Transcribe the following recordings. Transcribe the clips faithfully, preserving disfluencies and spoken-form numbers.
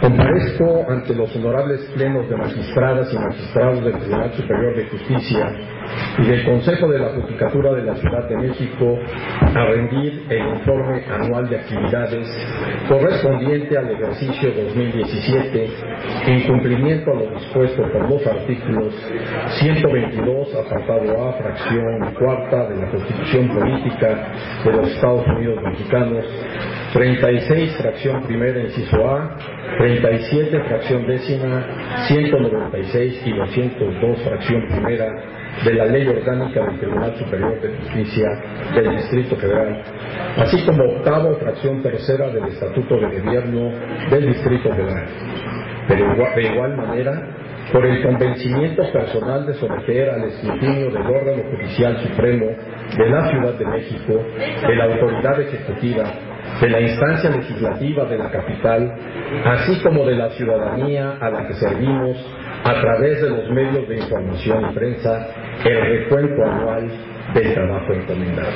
Comparezco ante los honorables plenos de magistradas y magistrados del Tribunal Superior de Justicia y del Consejo de la Judicatura de la Ciudad de México a rendir el informe anual de actividades correspondiente al ejercicio dos mil diecisiete en cumplimiento a lo dispuesto por los artículos ciento veintidós, apartado A, fracción cuarta de la Constitución Política de los Estados Unidos Mexicanos, treinta y seis, fracción primera, inciso A, treinta y siete, fracción décima, ciento noventa y seis y doscientos dos, fracción primera de la Ley Orgánica del Tribunal Superior de Justicia del Distrito Federal, así como octavo, fracción tercera del Estatuto de Gobierno del Distrito Federal. Pero de igual manera, por el convencimiento personal de someter al escrutinio del órgano judicial supremo de la Ciudad de México, de la autoridad ejecutiva, de la instancia legislativa de la capital, así como de la ciudadanía a la que servimos a través de los medios de información y prensa, el recuento anual del trabajo encomendado.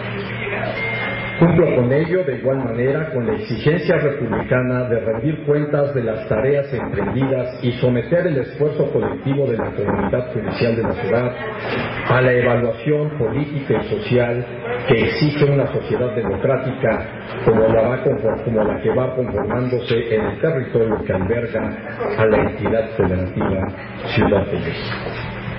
Cumplo con ello de igual manera con la exigencia republicana de rendir cuentas de las tareas emprendidas y someter el esfuerzo colectivo de la comunidad judicial de la ciudad a la evaluación política y social que exige una sociedad democrática como la, va conform- como la que va conformándose en el territorio que alberga a la entidad federativa Ciudad de México.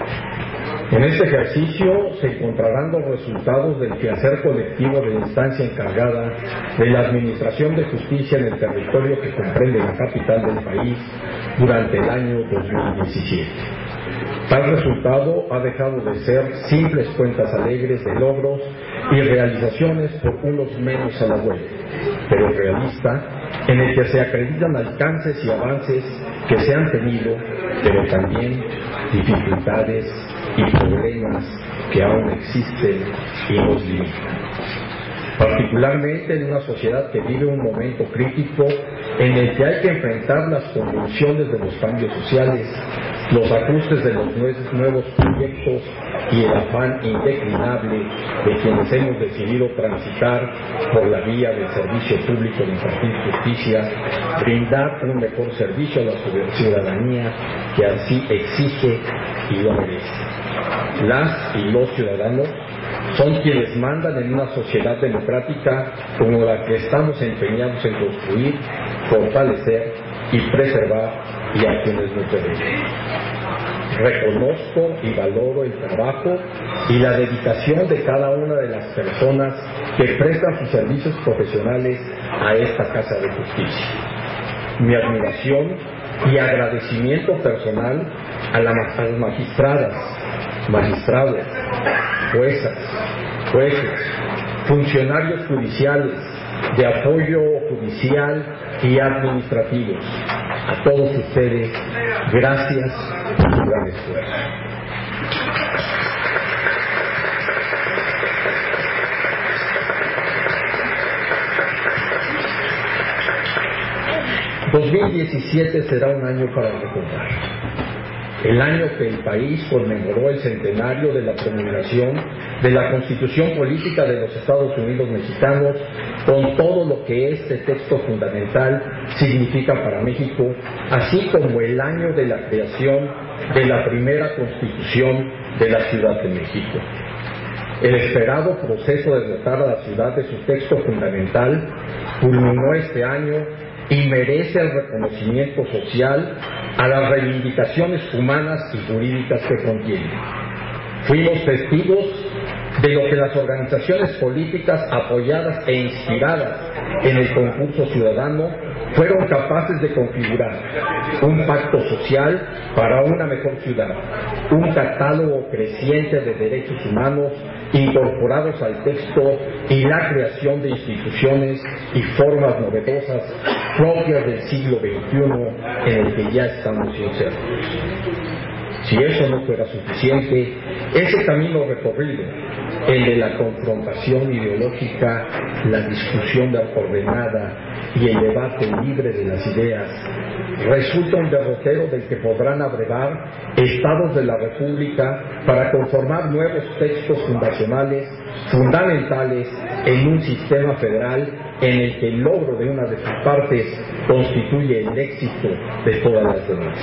En este ejercicio se encontrarán los resultados del quehacer colectivo de la instancia encargada de la Administración de Justicia en el territorio que comprende la capital del país durante el año dos mil diecisiete. Tal resultado ha dejado de ser simples cuentas alegres de logros y realizaciones por unos menos a la web, pero realista, en el que se acreditan alcances y avances que se han tenido, pero también dificultades y problemas que aún existen y nos limitan. Particularmente en una sociedad que vive un momento crítico en el que hay que enfrentar las convulsiones de los cambios sociales, los ajustes de los nuevos proyectos y el afán indeclinable de quienes hemos decidido transitar por la vía del servicio público de impartir justicia, brindar un mejor servicio a la ciudadanía que así exige y lo merece. Las y los ciudadanos son quienes mandan en una sociedad democrática como la que estamos empeñados en construir, fortalecer y preservar, y a quienes nos debemos. Reconozco y valoro el trabajo y la dedicación de cada una de las personas que prestan sus servicios profesionales a esta Casa de Justicia. Mi admiración y agradecimiento personal a, la, a las magistradas, magistrados, juezas, jueces, funcionarios judiciales, de apoyo judicial y administrativos. A todos ustedes, gracias por su gran esfuerzo. dos mil diecisiete será un año para recordar. El año que el país conmemoró el centenario de la promulgación de la Constitución Política de los Estados Unidos Mexicanos, con todo lo que este texto fundamental significa para México, así como el año de la creación de la primera Constitución de la Ciudad de México. El esperado proceso de dotar a la ciudad de su texto fundamental culminó este año y merece el reconocimiento social a las reivindicaciones humanas y jurídicas que contiene. Fuimos testigos de lo que las organizaciones políticas apoyadas e inspiradas en el concurso ciudadano fueron capaces de configurar: un pacto social para una mejor ciudad, un catálogo creciente de derechos humanos incorporados al texto y la creación de instituciones y formas novedosas propias del siglo veintiuno en el que ya estamos insertos. Si eso no fuera suficiente, ese camino recorrido, el de la confrontación ideológica, la discusión ordenada y el debate libre de las ideas, resulta un derrotero del que podrán abrevar estados de la República para conformar nuevos textos fundacionales, fundamentales en un sistema federal en el que el logro de una de sus partes constituye el éxito de todas las demás.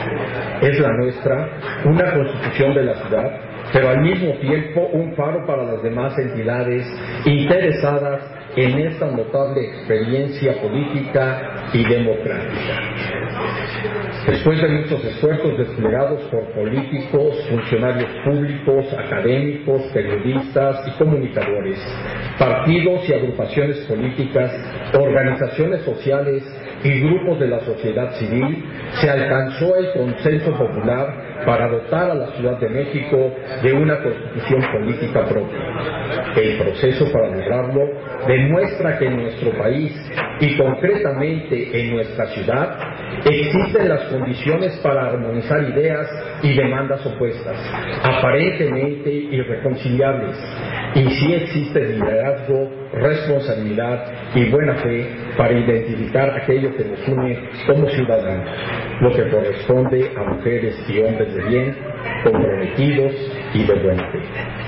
Es la nuestra una constitución de la ciudad, pero al mismo tiempo un faro para las demás entidades interesadas en esta notable experiencia política y democrática. Después de muchos esfuerzos desplegados por políticos, funcionarios públicos, académicos, periodistas y comunicadores, partidos y agrupaciones políticas, organizaciones sociales y grupos de la sociedad civil, se alcanzó el consenso popular para dotar a la Ciudad de México de una constitución política propia. El proceso para lograrlo demuestra que en nuestro país y concretamente en nuestra ciudad existen las condiciones para armonizar ideas y demandas opuestas, aparentemente irreconciliables, y sí existe liderazgo, responsabilidad y buena fe para identificar aquello que nos une como ciudadanos, lo que corresponde a mujeres y hombres de bien, comprometidos y de buena fe.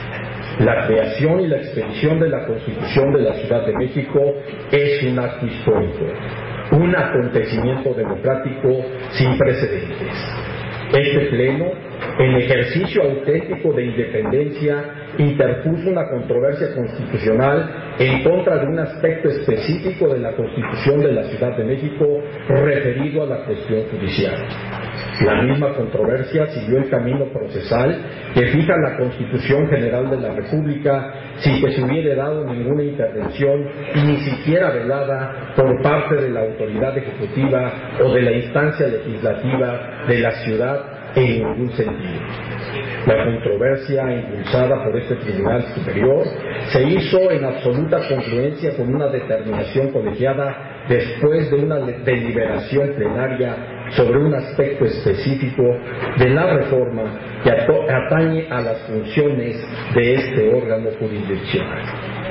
La creación y la expedición de la Constitución de la Ciudad de México es un acto histórico, un acontecimiento democrático sin precedentes. Este pleno, en ejercicio auténtico de independencia, interpuso una controversia constitucional en contra de un aspecto específico de la Constitución de la Ciudad de México referido a la cuestión judicial. La misma controversia siguió el camino procesal que fija la Constitución General de la República sin que se hubiera dado ninguna intervención, ni siquiera velada por parte de la autoridad ejecutiva o de la instancia legislativa de la ciudad en ningún sentido. La controversia impulsada por este Tribunal Superior se hizo en absoluta congruencia con una determinación colegiada después de una deliberación plenaria sobre un aspecto específico de la reforma que atañe a las funciones de este órgano jurisdiccional.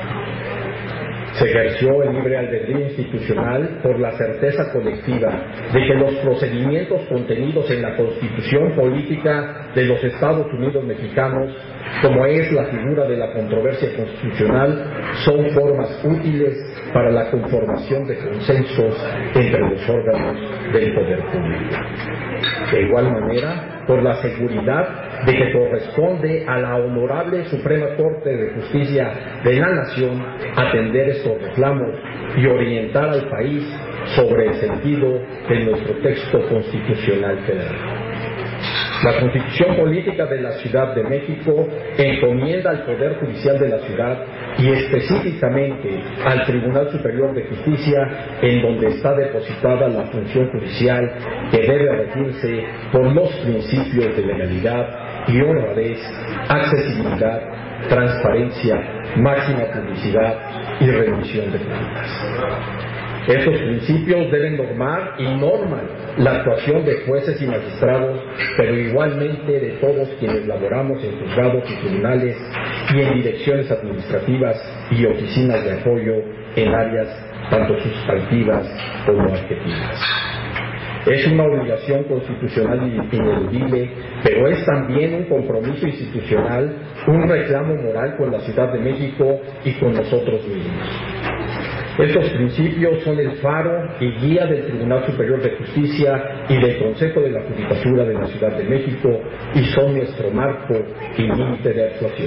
Se ejerció el libre albedrío institucional por la certeza colectiva de que los procedimientos contenidos en la Constitución Política de los Estados Unidos Mexicanos, como es la figura de la controversia constitucional, son formas útiles para la conformación de consensos entre los órganos del poder público. De igual manera, por la seguridad de que corresponde a la Honorable Suprema Corte de Justicia de la Nación atender estos reclamos y orientar al país sobre el sentido de nuestro texto constitucional federal. La Constitución Política de la Ciudad de México encomienda al Poder Judicial de la ciudad y específicamente al Tribunal Superior de Justicia, en donde está depositada la función judicial, que debe regirse por los principios de legalidad y honradez, accesibilidad, transparencia, máxima publicidad y rendición de cuentas. Estos principios deben normar y norman la actuación de jueces y magistrados, pero igualmente de todos quienes laboramos en juzgados y tribunales y en direcciones administrativas y oficinas de apoyo en áreas tanto sustantivas como adjetivas. Es una obligación constitucional ineludible, pero es también un compromiso institucional, un reclamo moral con la Ciudad de México y con nosotros mismos. Estos principios son el faro y guía del Tribunal Superior de Justicia y del Consejo de la Judicatura de la Ciudad de México y son nuestro marco y límite de actuación.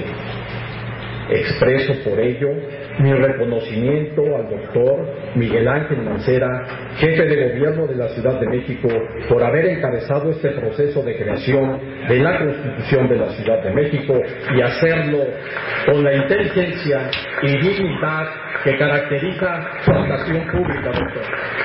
Expreso por ello mi reconocimiento al doctor Miguel Ángel Mancera, jefe de gobierno de la Ciudad de México, por haber encabezado este proceso de creación de la Constitución de la Ciudad de México y hacerlo con la inteligencia y dignidad que caracteriza su actuación pública, doctor.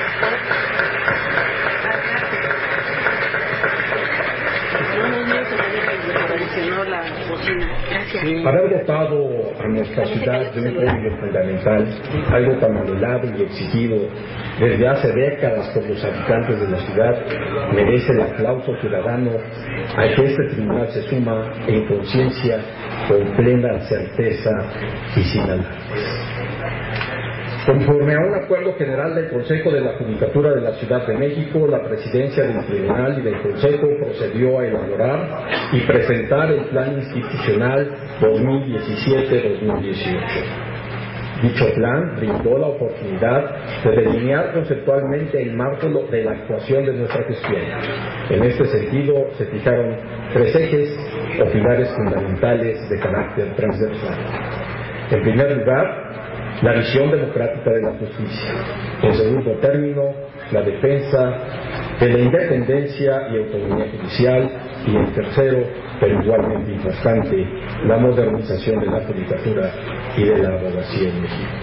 Haber dotado a nuestra ciudad de un código fundamental, algo tan anhelado y exigido desde hace décadas por los habitantes de la ciudad, merece el aplauso ciudadano al que este tribunal se suma en conciencia, con plena certeza y sin alardes. Conforme a un acuerdo general del Consejo de la Judicatura de la Ciudad de México, la presidencia del Tribunal y del Consejo procedió a elaborar y presentar el Plan Institucional dos mil diecisiete a dos mil dieciocho. Dicho plan brindó la oportunidad de delinear conceptualmente el marco de la actuación de nuestra gestión. En este sentido, se fijaron tres ejes o pilares fundamentales de carácter transversal. En primer lugar, la visión democrática de la justicia. En segundo término, la defensa de la independencia y autonomía judicial. Y en tercero, pero igualmente importante, la modernización de la judicatura y de la abogacía en México.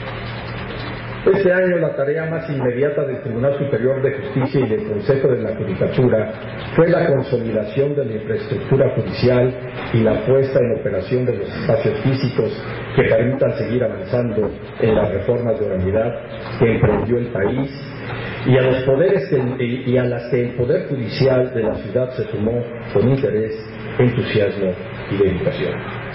Este año la tarea más inmediata del Tribunal Superior de Justicia y del Consejo de la Judicatura fue la consolidación de la infraestructura judicial y la puesta en operación de los espacios físicos que permitan seguir avanzando en las reformas de oralidad que emprendió el país y a los poderes que, y a las que el Poder Judicial de la ciudad se sumó con interés, entusiasmo y dedicación.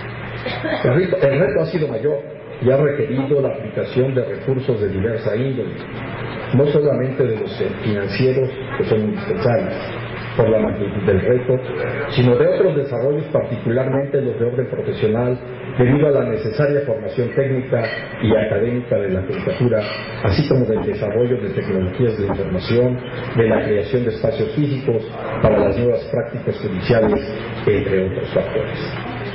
El reto, el reto ha sido mayor y ha requerido la aplicación de recursos de diversa índole, no solamente de los financieros, que son indispensables por la magnitud del reto, sino de otros desarrollos, particularmente los de orden profesional, debido a la necesaria formación técnica y académica de la judicatura, así como del desarrollo de tecnologías de información, de la creación de espacios físicos para las nuevas prácticas judiciales, entre otros factores.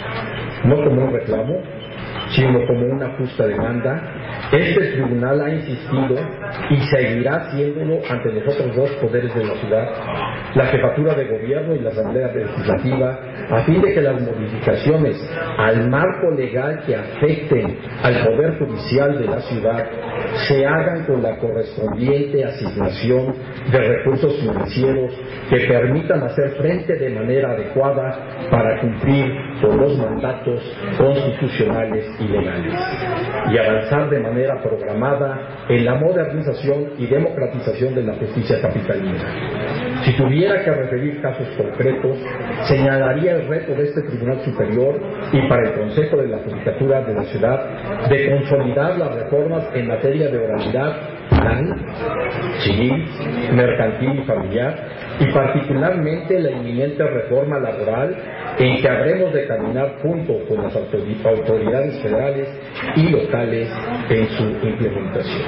No como un reclamo, sino como una justa demanda, este tribunal ha insistido y seguirá haciéndolo ante los otros dos poderes de la ciudad, la jefatura de gobierno y la asamblea legislativa, a fin de que las modificaciones al marco legal que afecten al poder judicial de la ciudad se hagan con la correspondiente asignación de recursos financieros que permitan hacer frente de manera adecuada para cumplir con los mandatos constitucionales y legales y avanzar de manera programada en la modernización y democratización de la justicia capitalina. Si tuviera que referir casos concretos, señalaría el reto de este Tribunal Superior y para el Consejo de la Judicatura de la ciudad de consolidar las reformas en materia de oralidad penal, civil, mercantil y familiar, y particularmente la inminente reforma laboral en que habremos de caminar junto con las autoridades federales y locales en su implementación.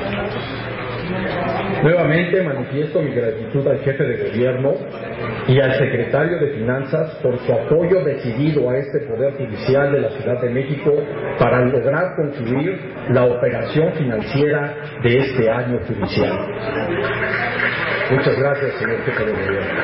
Nuevamente manifiesto mi gratitud al jefe de gobierno y al secretario de Finanzas por su apoyo decidido a este Poder Judicial de la Ciudad de México para lograr concluir la operación financiera de este año judicial. Muchas gracias, señor jefe de gobierno.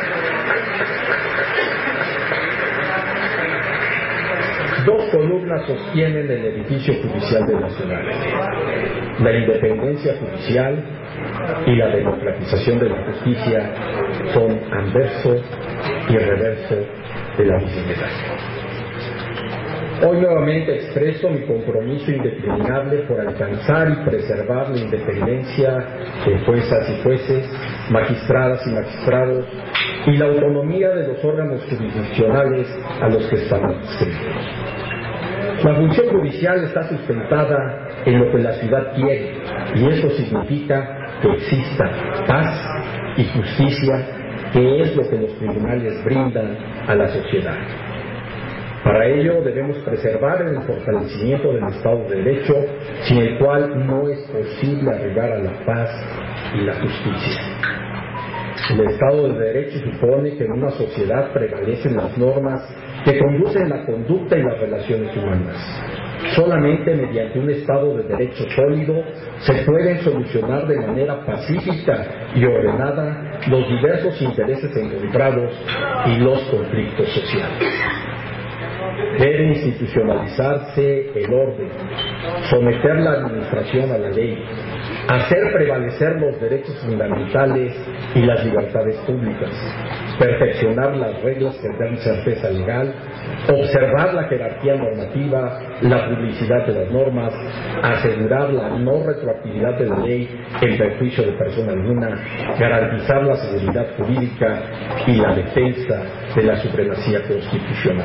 Dos columnas sostienen el edificio judicial de la ciudad: la independencia judicial y la democratización de la justicia son anverso y reverso de la misma medalla. Hoy nuevamente expreso mi compromiso indeclinable por alcanzar y preservar la independencia de juezas y jueces, magistradas y magistrados, y la autonomía de los órganos jurisdiccionales a los que estamos adscritos. La función judicial está sustentada en lo que la ciudad quiere, y eso significa que exista paz y justicia, que es lo que los tribunales brindan a la sociedad. Para ello debemos preservar el fortalecimiento del Estado de Derecho, sin el cual no es posible arribar a la paz y la justicia. El Estado de Derecho supone que en una sociedad prevalecen las normas que conducen la conducta y las relaciones humanas. Solamente mediante un Estado de Derecho sólido se pueden solucionar de manera pacífica y ordenada los diversos intereses encontrados y los conflictos sociales. Debe institucionalizarse el orden, someter la administración a la ley, hacer prevalecer los derechos fundamentales y las libertades públicas, perfeccionar las reglas que dan certeza legal, observar la jerarquía normativa, la publicidad de las normas, asegurar la no retroactividad de la ley en perjuicio de persona alguna, garantizar la seguridad jurídica y la defensa de la supremacía constitucional.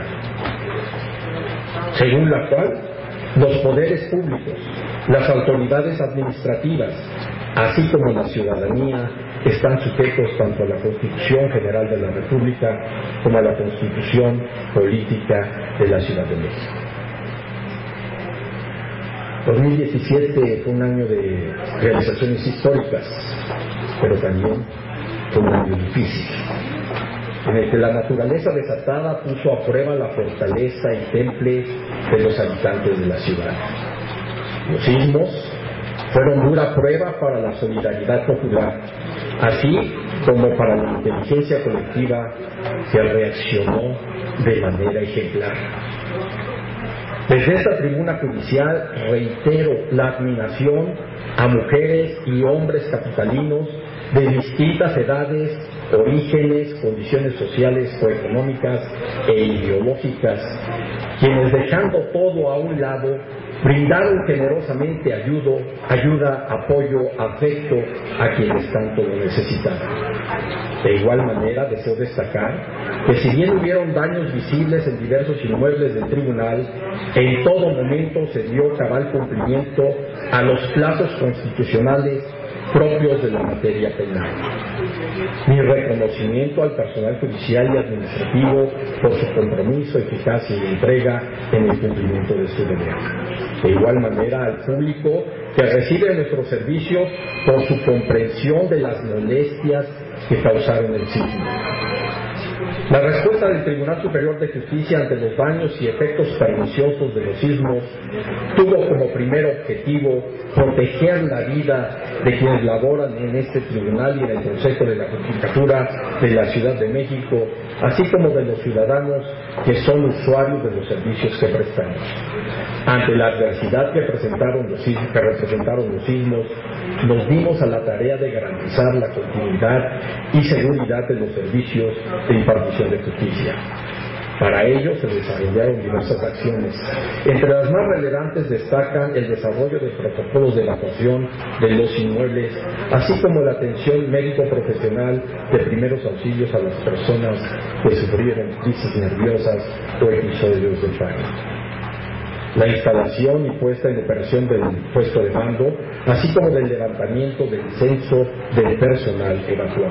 Según la cual, los poderes públicos, las autoridades administrativas, así como la ciudadanía, están sujetos tanto a la Constitución General de la República como a la Constitución Política de la Ciudad de México. dos mil diecisiete fue un año de realizaciones históricas, pero también fue un año difícil, en el que la naturaleza desatada puso a prueba la fortaleza y temple de los habitantes de la ciudad. Los sismos fueron dura prueba para la solidaridad popular, así como para la inteligencia colectiva que reaccionó de manera ejemplar. Desde esta tribuna judicial reitero la admiración a mujeres y hombres capitalinos de distintas edades, orígenes, condiciones sociales o económicas e ideológicas, quienes, dejando todo a un lado, brindaron generosamente ayudo, ayuda, apoyo, afecto a quienes tanto lo necesitaban. De igual manera, deseo destacar que si bien hubieron daños visibles en diversos inmuebles del tribunal, en todo momento se dio cabal cumplimiento a los plazos constitucionales propios de la materia penal. Mi reconocimiento al personal judicial y administrativo por su compromiso, eficacia y entrega en el cumplimiento de su deber. De igual manera al público que recibe nuestros servicios por su comprensión de las molestias que causaron el sismo. La respuesta del Tribunal Superior de Justicia ante los daños y efectos perniciosos de los sismos tuvo como primer objetivo proteger la vida de quienes laboran en este tribunal y en el Consejo de la Judicatura de la Ciudad de México, así como de los ciudadanos que son usuarios de los servicios que prestamos. Ante la adversidad que, presentaron los sismos, que representaron los sismos, nos dimos a la tarea de garantizar la continuidad y seguridad de los servicios de impartición de justicia. Para ello se desarrollaron diversas acciones. Entre las más relevantes destacan el desarrollo de protocolos de evacuación de los inmuebles, así como la atención médico-profesional de primeros auxilios a las personas que sufrieron crisis nerviosas o episodios de pánico. La instalación y puesta en operación del puesto de mando, así como del levantamiento del censo del personal evacuado.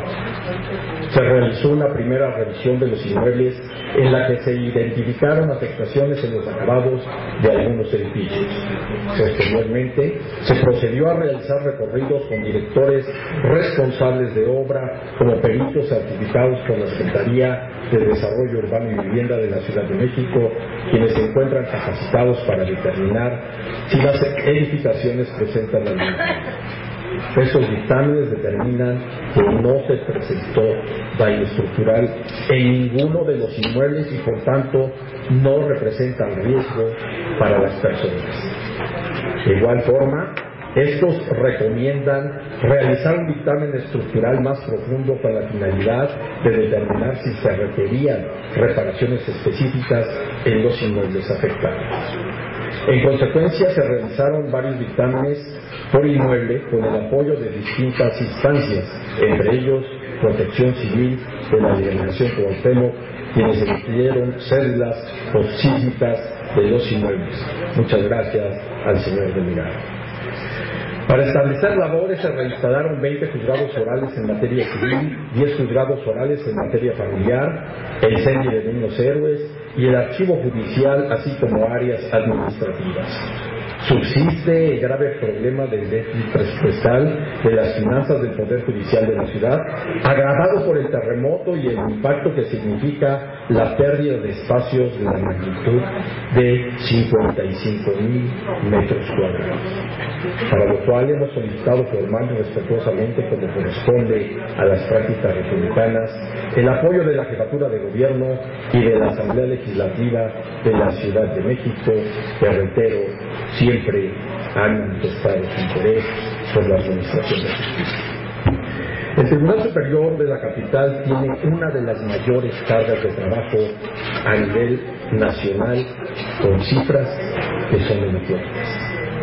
Se realizó una primera revisión de los inmuebles en la que se identificaron afectaciones en los acabados de algunos edificios. Posteriormente, se procedió a realizar recorridos con directores responsables de obra como peritos certificados por la Secretaría de Desarrollo Urbano y Vivienda de la Ciudad de México, quienes se encuentran capacitados para determinar si las edificaciones presentan algún daño. Estos dictámenes determinan que no se presentó daño estructural en ninguno de los inmuebles y por tanto no representan riesgo para las personas. De igual forma, estos recomiendan realizar un dictamen estructural más profundo con la finalidad de determinar si se requerían reparaciones específicas en los inmuebles afectados. En consecuencia, se realizaron varios dictámenes por inmueble con el apoyo de distintas instancias, entre ellos Protección Civil de la Delegación Cuauhtémoc, quienes emitieron cédulas posísmicas de los inmuebles. Muchas gracias al señor delegado. Para establecer labores se reinstalaron veinte juzgados orales en materia civil, diez juzgados orales en materia familiar, el C E N I de Niños Héroes y el archivo judicial, así como áreas administrativas. Subsiste el grave problema del déficit presupuestal de las finanzas del Poder Judicial de la ciudad, agravado por el terremoto y el impacto que significa la pérdida de espacios de la magnitud de cincuenta y cinco mil metros cuadrados. Para lo cual hemos solicitado formal y respetuosamente, como corresponde a las prácticas republicanas, el apoyo de la Jefatura de Gobierno y de la Asamblea Legislativa de la Ciudad de México, que reitero, siempre han manifestado su interés por la administración de justicia. El Tribunal Superior de la capital tiene una de las mayores cargas de trabajo a nivel nacional, con cifras que son elocuentes.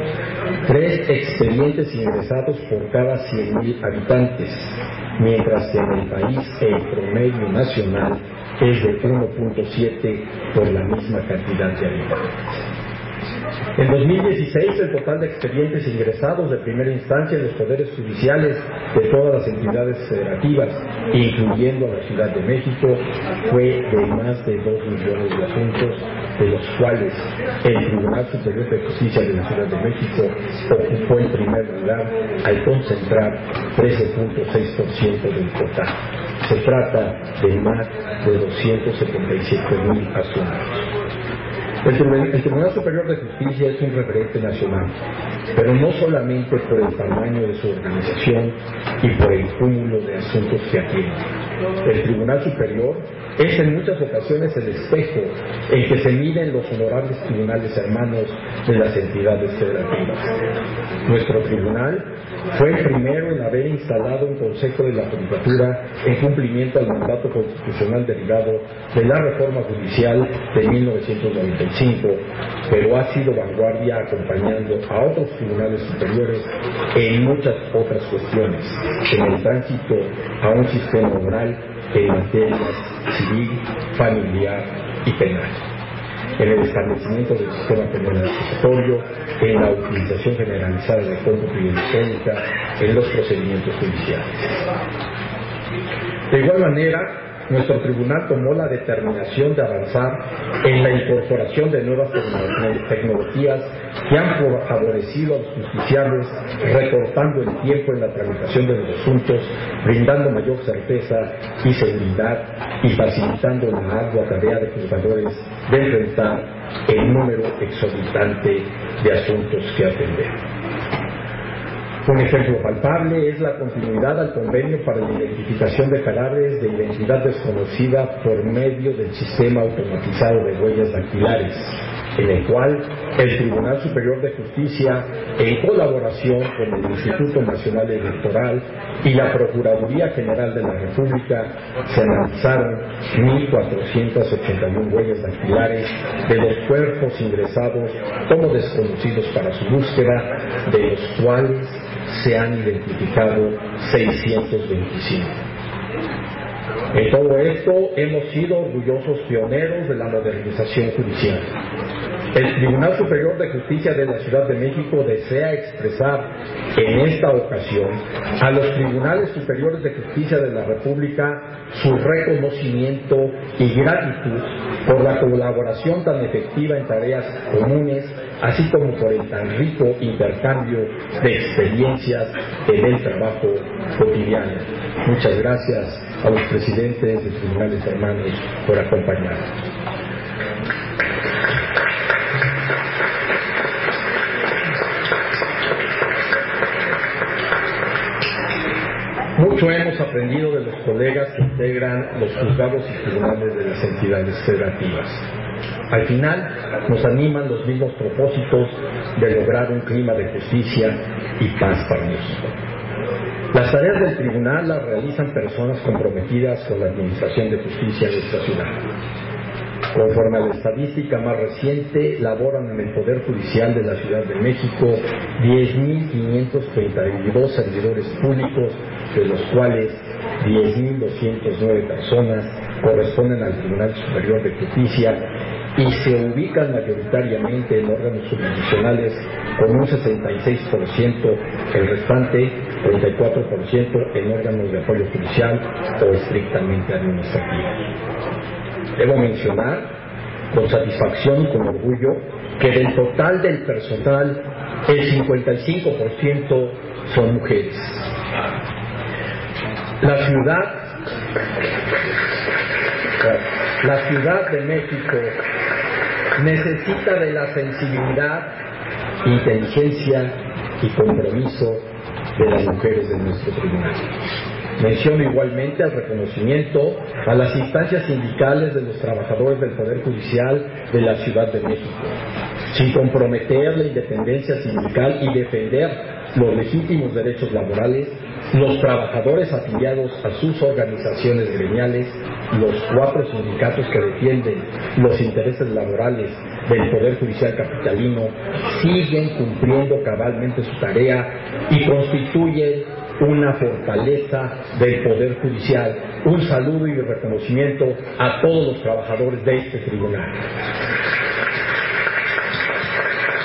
Tres expedientes ingresados por cada cien mil habitantes, mientras que en el país el promedio nacional es de uno punto siete por la misma cantidad de habitantes. En dos mil dieciséis, el total de expedientes ingresados de primera instancia en los poderes judiciales de todas las entidades federativas, incluyendo a la Ciudad de México, fue de más de dos millones de asuntos, de los cuales el Tribunal Superior de Justicia de la Ciudad de México ocupó el primer lugar al concentrar trece punto seis por ciento del total. Se trata de más de doscientos setenta y siete mil asuntos. El Tribunal, el Tribunal Superior de Justicia es un referente nacional, pero no solamente por el tamaño de su organización y por el cúmulo de asuntos que atiende. El Tribunal Superior es en muchas ocasiones el espejo en que se miden los honorables tribunales hermanos de las entidades federativas. Nuestro tribunal fue el primero en haber instalado un Consejo de la Judicatura en cumplimiento al mandato constitucional derivado de la reforma judicial de mil novecientos noventa y cinco, pero ha sido vanguardia acompañando a otros tribunales superiores en muchas otras cuestiones, en el tránsito a un sistema moral en materias civil, familiar y penal, en el establecimiento del sistema penal acusatorio, en la utilización generalizada de cómputo y electrónica en los procedimientos judiciales. De igual manera, nuestro tribunal tomó la determinación de avanzar en la incorporación de nuevas tecnologías que han favorecido a los justiciables, recortando el tiempo en la tramitación de los asuntos, brindando mayor certeza y seguridad y facilitando la ardua tarea de juzgadores de enfrentar el número exorbitante de asuntos que atender. Un ejemplo palpable es la continuidad al convenio para la identificación de cadáveres de identidad desconocida por medio del sistema automatizado de huellas dactilares, en el cual el Tribunal Superior de Justicia, en colaboración con el Instituto Nacional Electoral y la Procuraduría General de la República, se analizaron mil cuatrocientas ochenta y una huellas dactilares de los cuerpos ingresados como desconocidos para su búsqueda, de los cuales se han identificado seiscientos veinticinco. En todo esto hemos sido orgullosos pioneros de la modernización judicial. El Tribunal Superior de Justicia de la Ciudad de México desea expresar en esta ocasión a los Tribunales Superiores de Justicia de la República su reconocimiento y gratitud por la colaboración tan efectiva en tareas comunes, así como por el tan rico intercambio de experiencias en el trabajo cotidiano. Muchas gracias a los presidentes de tribunales hermanos por acompañarnos. Mucho hemos aprendido de los colegas que integran los juzgados y tribunales de las entidades federativas. Al final, nos animan los mismos propósitos de lograr un clima de justicia y paz para México. Las tareas del tribunal las realizan personas comprometidas con la administración de justicia de nuestra ciudad. Conforme a la estadística más reciente, laboran en el Poder Judicial de la Ciudad de México diez mil quinientos treinta y dos servidores públicos, de los cuales diez mil doscientas nueve personas corresponden al Tribunal Superior de Justicia y se ubican mayoritariamente en órganos jurisdiccionales con un sesenta y seis por ciento, el restante treinta y cuatro por ciento en órganos de apoyo judicial o estrictamente administrativos. Debo mencionar con satisfacción y con orgullo que del total del personal el cincuenta y cinco por ciento son mujeres. La ciudad, la Ciudad de México necesita de la sensibilidad, inteligencia y compromiso de las mujeres de nuestro tribunal. Menciono igualmente el reconocimiento a las instancias sindicales de los trabajadores del Poder Judicial de la Ciudad de México. Sin comprometer la independencia sindical y defender los legítimos derechos laborales, los trabajadores afiliados a sus organizaciones gremiales, los cuatro sindicatos que defienden los intereses laborales del Poder Judicial capitalino, siguen cumpliendo cabalmente su tarea y constituyen una fortaleza del Poder Judicial. Un saludo y reconocimiento a todos los trabajadores de este tribunal.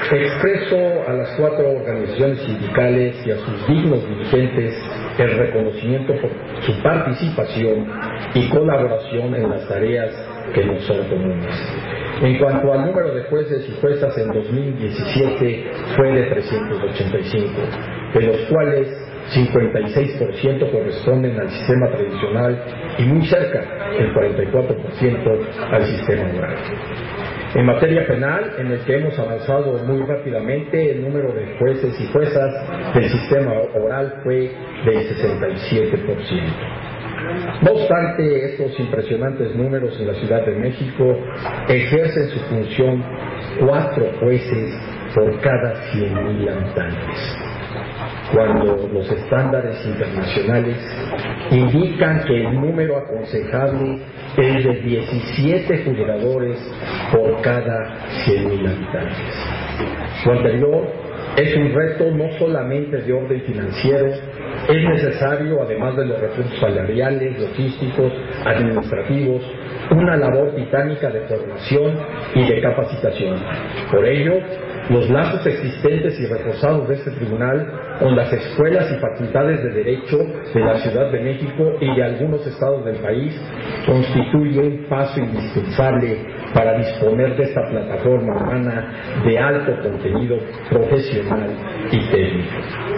Expreso a las cuatro organizaciones sindicales y a sus dignos dirigentes el reconocimiento por su participación y colaboración en las tareas que nos son comunes. En cuanto al número de jueces y juezas, en dos mil diecisiete fue de trescientos ochenta y cinco, de los cuales cincuenta y seis por ciento corresponden al sistema tradicional y muy cerca, el cuarenta y cuatro por ciento, al sistema oral. En materia penal, en el que hemos avanzado muy rápidamente, el número de jueces y juezas del sistema oral fue del sesenta y siete por ciento. No obstante estos impresionantes números, en la Ciudad de México ejercen su función cuatro jueces por cada cien mil habitantes, cuando los estándares internacionales indican que el número aconsejable es de diecisiete juzgadores por cada cien mil habitantes. Lo anterior es un reto no solamente de orden financiero, es necesario, además de los recursos salariales, logísticos, administrativos, una labor titánica de formación y de capacitación. Por ello, los lazos existentes y reforzados de este tribunal con las escuelas y facultades de Derecho de la Ciudad de México y de algunos estados del país constituye un paso indispensable para disponer de esta plataforma humana de alto contenido profesional y técnico.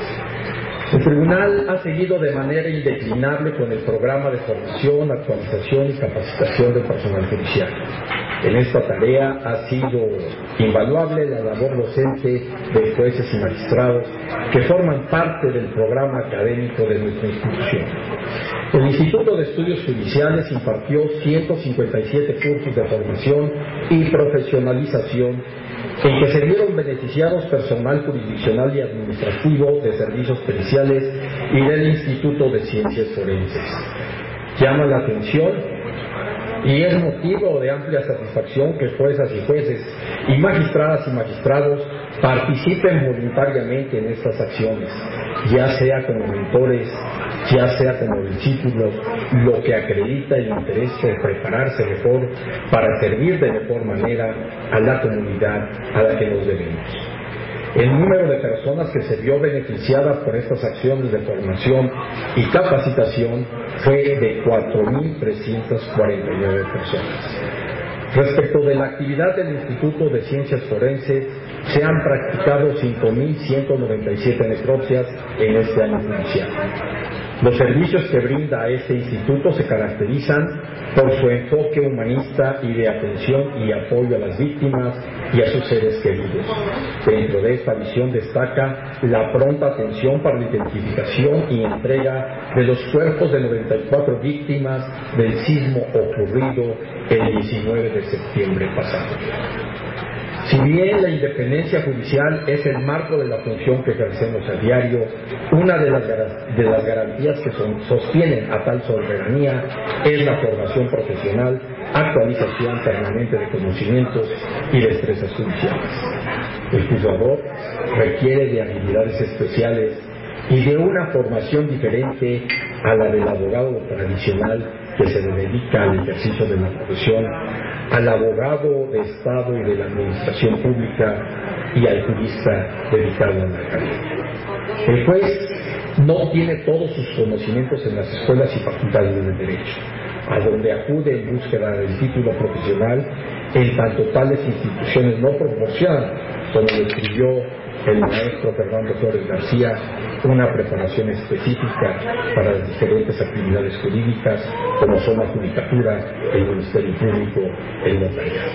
El tribunal ha seguido de manera indeclinable con el programa de formación, actualización y capacitación del personal judicial. En esta tarea ha sido invaluable la labor docente de jueces y magistrados que forman parte del programa académico de nuestra institución. El Instituto de Estudios Judiciales impartió ciento cincuenta y siete cursos de formación y profesionalización en que se vieron beneficiados personal jurisdiccional y administrativo de servicios periciales y del Instituto de Ciencias Forenses. Llama la atención y es motivo de amplia satisfacción que juezas y jueces y magistradas y magistrados participen voluntariamente en estas acciones, ya sea como mentores, ya sea como discípulos, lo que acredita el interés por prepararse mejor para servir de mejor manera a la comunidad a la que nos debemos. El número de personas que se vio beneficiadas por estas acciones de formación y capacitación fue de cuatro mil trescientas cuarenta y nueve personas. Respecto de la actividad del Instituto de Ciencias Forenses, se han practicado cinco mil ciento noventa y siete necropsias en este año judicial. Los servicios que brinda este instituto se caracterizan por su enfoque humanista y de atención y apoyo a las víctimas y a sus seres queridos. Dentro de esta visión destaca la pronta atención para la identificación y entrega de los cuerpos de noventa y cuatro víctimas del sismo ocurrido el diecinueve de septiembre pasado. Si bien la independencia judicial es el marco de la función que ejercemos a diario, una de las, de las garantías que son, sostienen a tal soberanía es la formación profesional, actualización permanente de conocimientos y destrezas judiciales. El juzgador requiere de habilidades especiales y de una formación diferente a la del abogado tradicional que se dedica al ejercicio de la profesión, al abogado de Estado y de la administración pública y al jurista dedicado a la academia. El juez no tiene todos sus conocimientos en las escuelas y facultades de Derecho, a donde acude en búsqueda del título profesional, en tanto tales instituciones no proporcionan, como lo escribió el maestro Fernando Flores García, una preparación específica para las diferentes actividades jurídicas, como son la judicatura, el Ministerio Público, el notariado.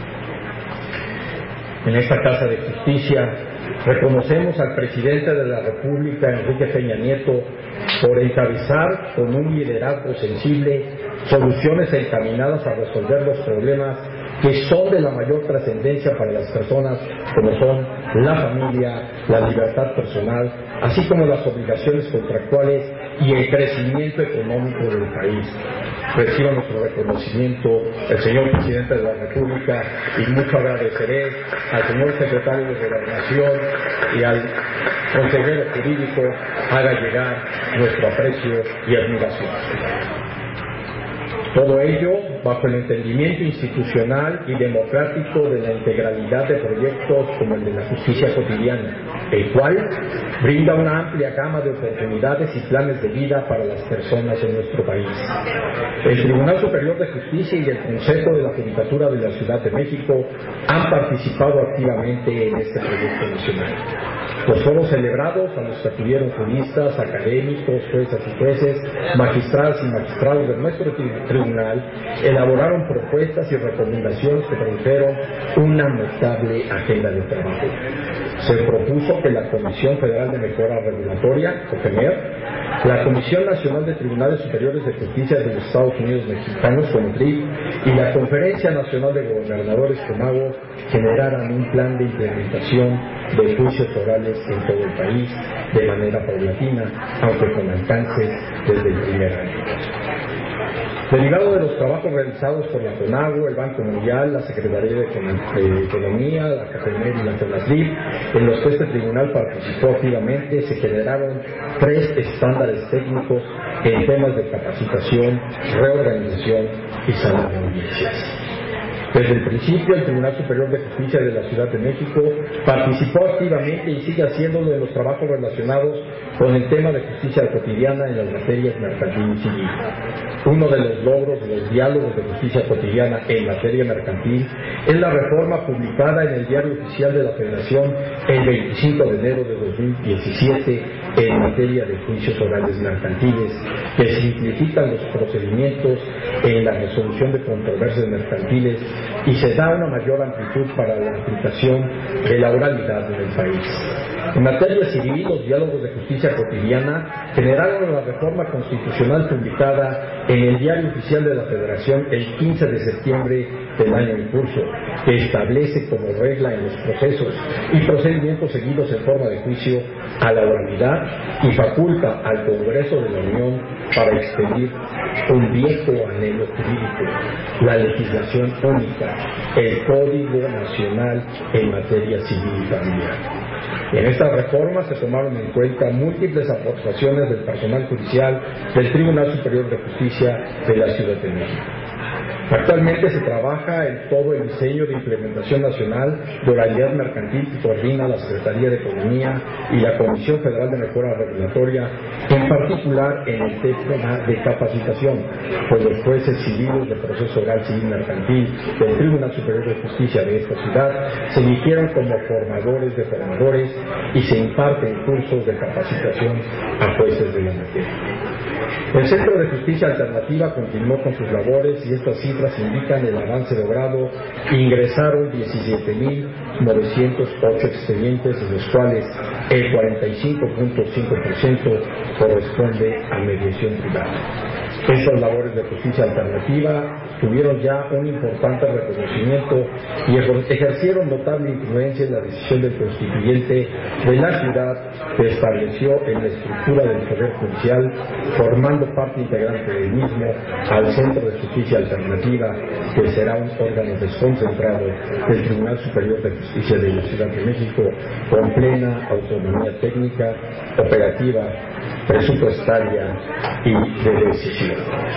En esta Casa de Justicia reconocemos al presidente de la República, Enrique Peña Nieto, por encabezar con un liderazgo sensible soluciones encaminadas a resolver los problemas que son de la mayor trascendencia para las personas, como son la familia, la libertad personal, así como las obligaciones contractuales y el crecimiento económico del país. Reciba nuestro reconocimiento el señor presidente de la República y mucho agradeceré al señor secretario de Gobernación y al consejero jurídico haga llegar nuestro aprecio y admiración. Todo ello bajo el entendimiento institucional y democrático de la integralidad de proyectos como el de la justicia cotidiana, el cual brinda una amplia gama de oportunidades y planes de vida para las personas en nuestro país. El Tribunal Superior de Justicia y el Consejo de la Judicatura de la Ciudad de México han participado activamente en este proyecto nacional. Los foros celebrados, a los que acudieron juristas, académicos, jueces y jueces, magistradas y magistrados de nuestro tribunal, elaboraron propuestas y recomendaciones que produjeron una notable agenda de trabajo. Se propuso que la Comisión Federal de Mejora Regulatoria, COFEMER, la Comisión Nacional de Tribunales Superiores de Justicia de los Estados Unidos Mexicanos, CONUTRIP, y la Conferencia Nacional de Gobernadores, CONAGO, generaran un plan de implementación de juicios orales en todo el país de manera paulatina, aunque con alcance desde el primer año. Derivado de los trabajos realizados por la CONAGO, el Banco Mundial, la Secretaría de Economía, la CAPEMER y la CONATRIP, en los que este tribunal participó activamente, se generaron tres estándares técnicos en temas de capacitación, reorganización y sala de audiencias. Desde el principio, el Tribunal Superior de Justicia de la Ciudad de México participó activamente y sigue haciéndolo en los trabajos relacionados con el tema de justicia cotidiana en las materias mercantil y civil. Uno de los logros de los diálogos de justicia cotidiana en materia mercantil es la reforma publicada en el Diario Oficial de la Federación el veinticinco de enero de dos mil diecisiete en materia de juicios orales mercantiles, que simplifican los procedimientos en la resolución de controversias mercantiles y se da una mayor amplitud para la aplicación de la oralidad en el país. En materia civil, los diálogos de justicia cotidiana generaron la reforma constitucional publicada en el Diario Oficial de la Federación el quince de septiembre del año en curso, que establece como regla en los procesos y procedimientos seguidos en forma de juicio a la oralidad y faculta al Congreso de la Unión para expedir un viejo anhelo jurídico, la legislación única, el Código Nacional en materia civil y familiar. En esta reforma se tomaron en cuenta múltiples aportaciones del personal judicial del Tribunal Superior de Justicia de la Ciudad de México. Actualmente se trabaja en todo el diseño de implementación nacional de oralidad mercantil que coordina la Secretaría de Economía y la Comisión Federal de Mejora Regulatoria, en particular en el tema de capacitación, pues los jueces civiles de proceso oral civil mercantil del Tribunal Superior de Justicia de esta ciudad se eligieron como formadores de formadores y se imparten cursos de capacitación a jueces de la materia. El Centro de Justicia Alternativa continuó con sus labores y estas cifras indican el avance logrado. Ingresaron diecisiete mil novecientos ocho expedientes, de los cuales el cuarenta y cinco punto cinco por ciento corresponde a mediación privada. Estas labores de justicia alternativa tuvieron ya un importante reconocimiento y ejercieron notable influencia en la decisión del constituyente de la ciudad, que estableció en la estructura del Poder Judicial, formando parte integrante del mismo, al Centro de Justicia Alternativa, que será un órgano desconcentrado del Tribunal Superior de Justicia de la Ciudad de México, con plena autonomía técnica, operativa, presupuestaria y de decisión.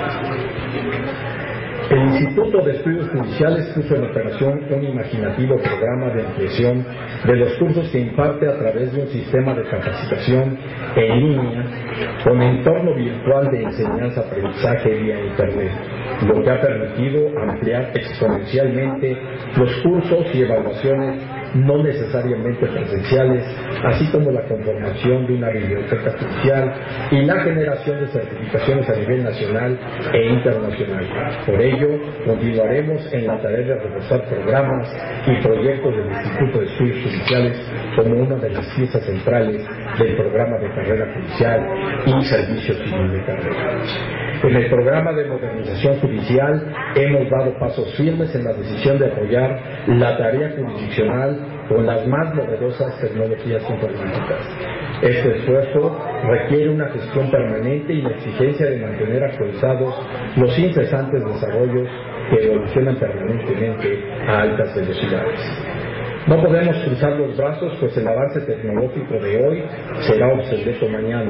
El Instituto de Estudios Judiciales puso en operación un imaginativo programa de ampliación de los cursos que imparte a través de un sistema de capacitación en línea con entorno virtual de enseñanza-aprendizaje vía Internet, lo que ha permitido ampliar exponencialmente los cursos y evaluaciones no necesariamente presenciales, así como la conformación de una biblioteca judicial y la generación de certificaciones a nivel nacional e internacional. Por ello, continuaremos en la tarea de reforzar programas y proyectos del Instituto de Estudios Judiciales como una de las piezas centrales del programa de carrera judicial y servicio civil de carrera. En el programa de modernización judicial hemos dado pasos firmes en la decisión de apoyar la tarea jurisdiccional con las más novedosas tecnologías informáticas. Este esfuerzo requiere una gestión permanente y la exigencia de mantener actualizados los incesantes desarrollos que evolucionan permanentemente a altas velocidades. No podemos cruzar los brazos, pues el avance tecnológico de hoy será obsoleto mañana.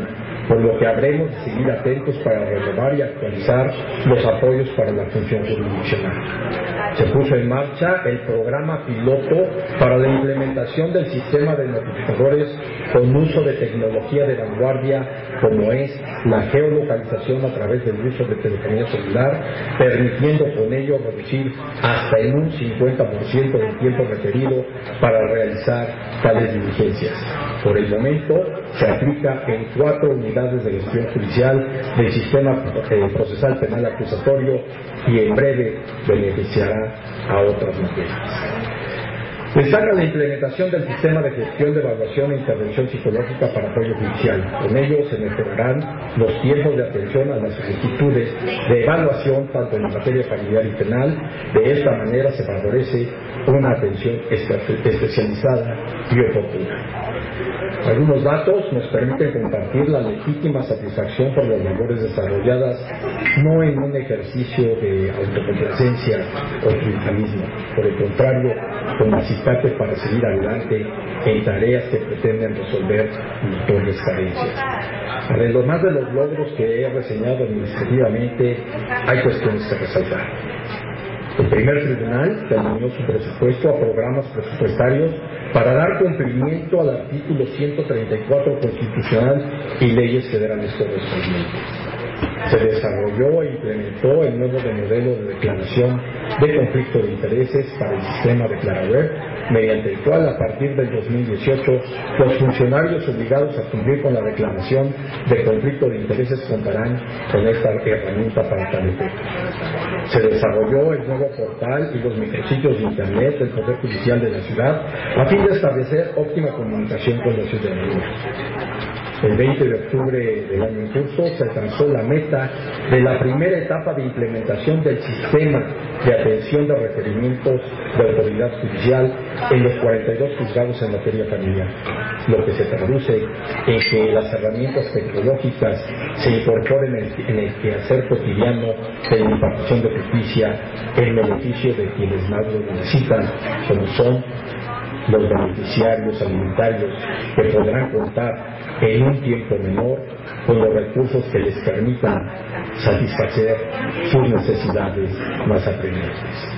por lo que habremos de seguir atentos para renovar y actualizar los apoyos para la función jurisdiccional. Se puso en marcha el programa piloto para la implementación del sistema de notificadores con uso de tecnología de vanguardia, como es la geolocalización a través del uso de telefonía celular, permitiendo con ello reducir hasta en un cincuenta por ciento del tiempo requerido para realizar tales diligencias. Por el momento, se aplica en cuatro unidades de gestión judicial del sistema eh, procesal penal acusatorio y en breve beneficiará a otras materias. Destaca la implementación del sistema de gestión de evaluación e intervención psicológica para apoyo judicial. Con ello se mejorarán los tiempos de atención a las solicitudes de evaluación tanto en materia familiar y penal. De esta manera se favorece una atención especializada y oportuna. Algunos datos nos permiten compartir la legítima satisfacción por las labores desarrolladas, no en un ejercicio de autocomplacencia o triunfalismo, por el contrario, con acicate para seguir adelante en tareas que pretenden resolver notorias carencias. Además de los logros que he reseñado administrativamente, hay cuestiones que resaltar. El primer tribunal terminó su presupuesto a programas presupuestarios para dar cumplimiento al artículo ciento treinta y cuatro constitucional y leyes federales correspondientes. Se desarrolló e implementó el nuevo modelo de declaración de conflicto de intereses para el sistema de Claraweb, mediante el cual a partir del dos mil dieciocho los funcionarios obligados a cumplir con la declaración de conflicto de intereses contarán con esta herramienta para tal efecto. Se desarrolló el nuevo portal y los micrositios de internet del Poder Judicial de la ciudad a fin de establecer óptima comunicación con la ciudadanía. El veinte de octubre del año en curso se alcanzó la meta de la primera etapa de implementación del sistema de atención de requerimientos de autoridad judicial en los cuarenta y dos juzgados en materia familiar, lo que se traduce en que las herramientas tecnológicas se incorporen en el, en el quehacer cotidiano de la impartición de justicia en beneficio de quienes más lo necesitan, como son los beneficiarios alimentarios, que podrán contar en un tiempo menor con los recursos que les permitan satisfacer sus necesidades más apremiantes.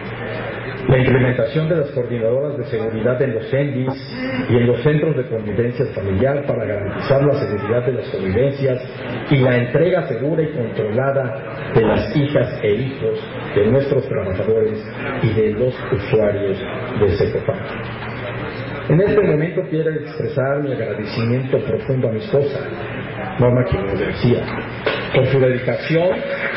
La implementación de las coordinadoras de seguridad en los C E N D I S y en los centros de convivencia familiar para garantizar la seguridad de las convivencias y la entrega segura y controlada de las hijas e hijos de nuestros trabajadores y de los usuarios de Secofam. En este momento quiero expresar mi agradecimiento profundo a mi esposa, Norma Quiroz García, por su dedicación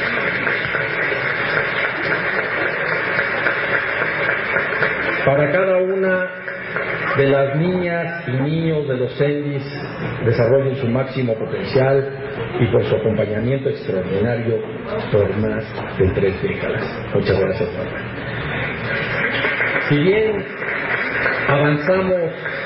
para cada una de las niñas y niños de los C E N D I S desarrollen su máximo potencial y por su acompañamiento extraordinario por más de tres décadas. Muchas gracias, Norma. Si bien avanzamos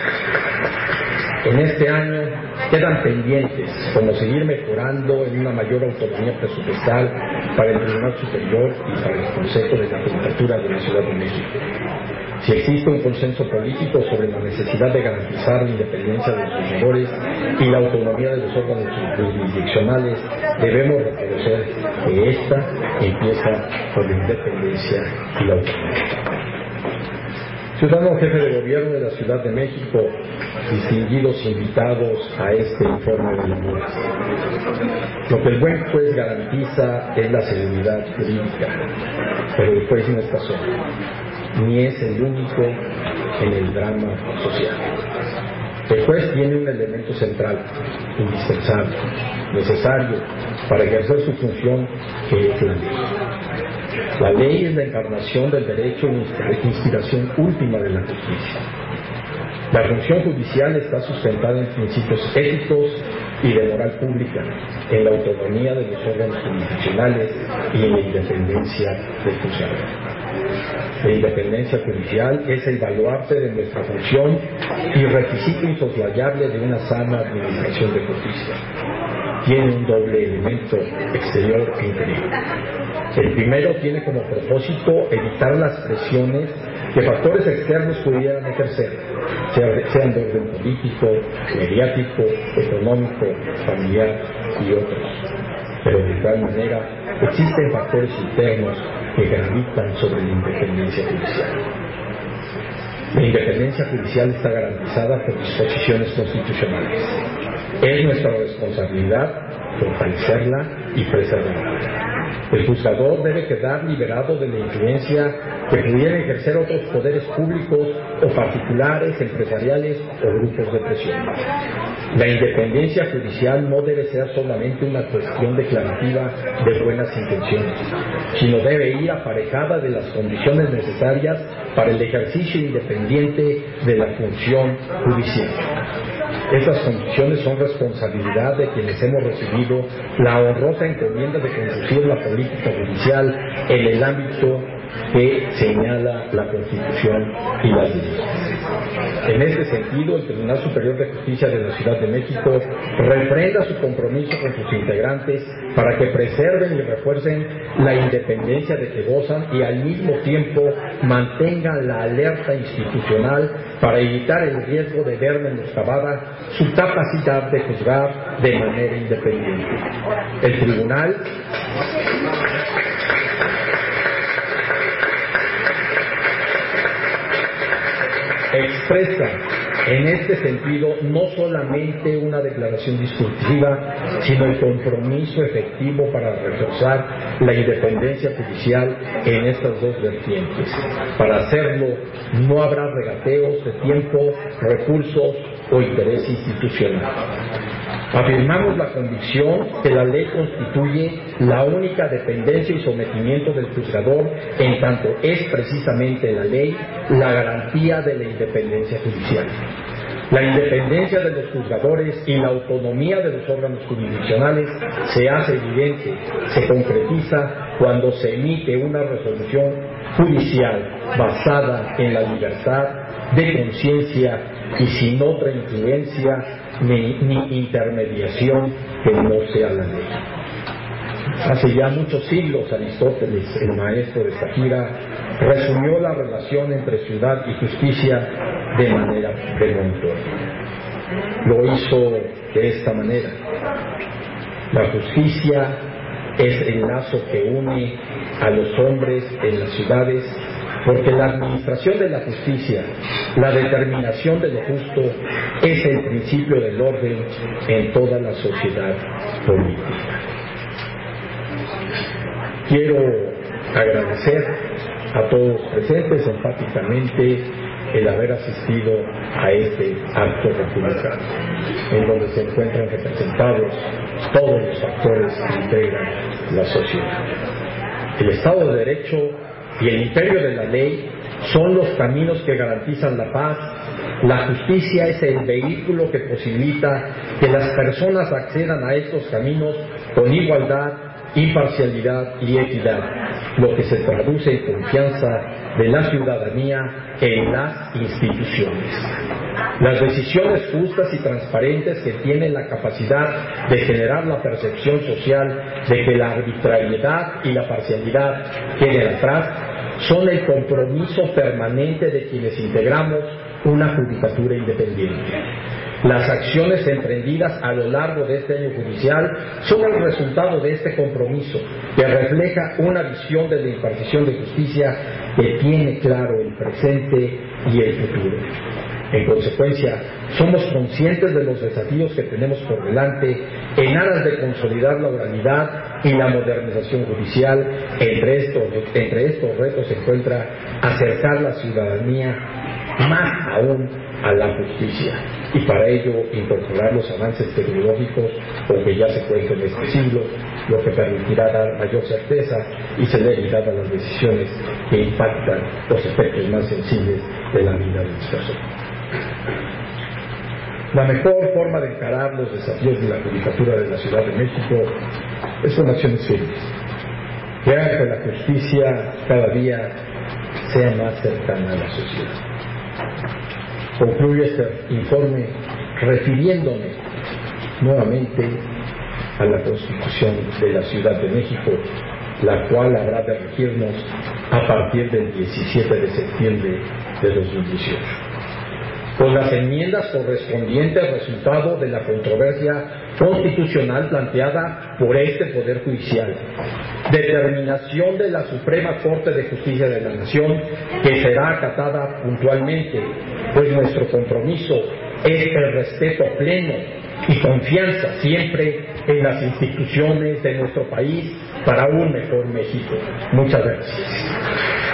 en este año, quedan pendientes, como seguir mejorando en una mayor autonomía presupuestal para el Tribunal Superior y para el Consejo de la Judicatura de la Ciudad de México. Si existe un consenso político sobre la necesidad de garantizar la independencia de los juzgadores y la autonomía de los órganos jurisdiccionales, debemos reconocer que esta empieza por la independencia y la autonomía. Ciudadano jefe de gobierno de la Ciudad de México, distinguidos invitados a este informe de labores. Lo que el buen juez garantiza es la seguridad jurídica, pero el juez no está solo, ni es el único en el drama social. El juez tiene un elemento central, indispensable, necesario para ejercer su función, que es la ley. La ley es la encarnación del derecho y inspiración última de la justicia. La función judicial está sustentada en principios éticos y de moral pública, en la autonomía de los órganos jurisdiccionales y en la independencia del funcionario. La independencia judicial es el baluarte de nuestra función y requisito insoslayable de una sana administración de justicia. Tiene un doble elemento, exterior e interior. El primero tiene como propósito evitar las presiones que factores externos pudieran ejercer, sean de orden político, mediático, económico, familiar y otros. Pero de igual manera existen factores internos que gravitan sobre la independencia judicial. La independencia judicial está garantizada por disposiciones constitucionales. Es nuestra responsabilidad fortalecerla y preservarla. El juzgador debe quedar liberado de la influencia que pudieran ejercer otros poderes públicos o particulares, empresariales o grupos de presión. La independencia judicial no debe ser solamente una cuestión declarativa de buenas intenciones, sino debe ir aparejada de las condiciones necesarias para el ejercicio independiente de la función judicial. Estas condiciones son responsabilidad de quienes hemos recibido la honrosa encomienda de conducir la política judicial en el ámbito que señala la Constitución y las leyes. En este sentido, el Tribunal Superior de Justicia de la Ciudad de México refrenda su compromiso con sus integrantes para que preserven y refuercen la independencia de que gozan y al mismo tiempo mantengan la alerta institucional para evitar el riesgo de ver menoscabada su capacidad de juzgar de manera independiente. El Tribunal expresa en este sentido no solamente una declaración discursiva, sino el compromiso efectivo para reforzar la independencia judicial en estas dos vertientes. Para hacerlo no habrá regateos de tiempo, recursos o interés institucional. Afirmamos la convicción que la ley constituye la única dependencia y sometimiento del juzgador, en tanto es precisamente la ley la garantía de la independencia judicial. La independencia de los juzgadores y la autonomía de los órganos jurisdiccionales se hace evidente, se concretiza cuando se emite una resolución judicial basada en la libertad de conciencia y sin otra influencia ni, ni intermediación que no sea la ley. Hace ya muchos siglos, Aristóteles, el maestro de Estáquira, resumió la relación entre ciudad y justicia de manera premonitoria. Lo hizo de esta manera: la justicia es el lazo que une a los hombres en las ciudades, porque la administración de la justicia, la determinación de lo justo, es el principio del orden en toda la sociedad política. Quiero agradecer a todos los presentes enfáticamente el haber asistido a este acto republicano, en donde se encuentran representados todos los factores que integran la sociedad. El Estado de Derecho y el imperio de la ley son los caminos que garantizan la paz. La justicia es el vehículo que posibilita que las personas accedan a estos caminos con igualdad, imparcialidad y equidad, lo que se traduce en confianza de la ciudadanía en las instituciones. Las decisiones justas y transparentes que tienen la capacidad de generar la percepción social de que la arbitrariedad y la parcialidad queden atrás son el compromiso permanente de quienes integramos una judicatura independiente. Las acciones emprendidas a lo largo de este año judicial son el resultado de este compromiso, que refleja una visión de la impartición de justicia que tiene claro el presente y el futuro. En consecuencia, somos conscientes de los desafíos que tenemos por delante en aras de consolidar la oralidad y la modernización judicial. Entre estos, entre estos retos se encuentra acercar la ciudadanía más aún a la justicia, y para ello incorporar los avances tecnológicos con que ya se cuenta en este siglo, lo que permitirá dar mayor certeza y celeridad a las decisiones que impactan los efectos más sensibles de la vida de las personas. La mejor forma de encarar los desafíos de la judicatura de la Ciudad de México es con acciones firmes, que hagan que la justicia cada día sea más cercana a la sociedad. Concluyo este informe refiriéndome nuevamente a la Constitución de la Ciudad de México la cual habrá de regirnos a partir del diecisiete de septiembre de dos mil dieciocho. Con las enmiendas correspondientes al resultado de la controversia constitucional planteada por este Poder Judicial, determinación de la Suprema Corte de Justicia de la Nación, que será acatada puntualmente, pues nuestro compromiso es el respeto pleno y confianza siempre en las instituciones de nuestro país para un mejor México. Muchas gracias.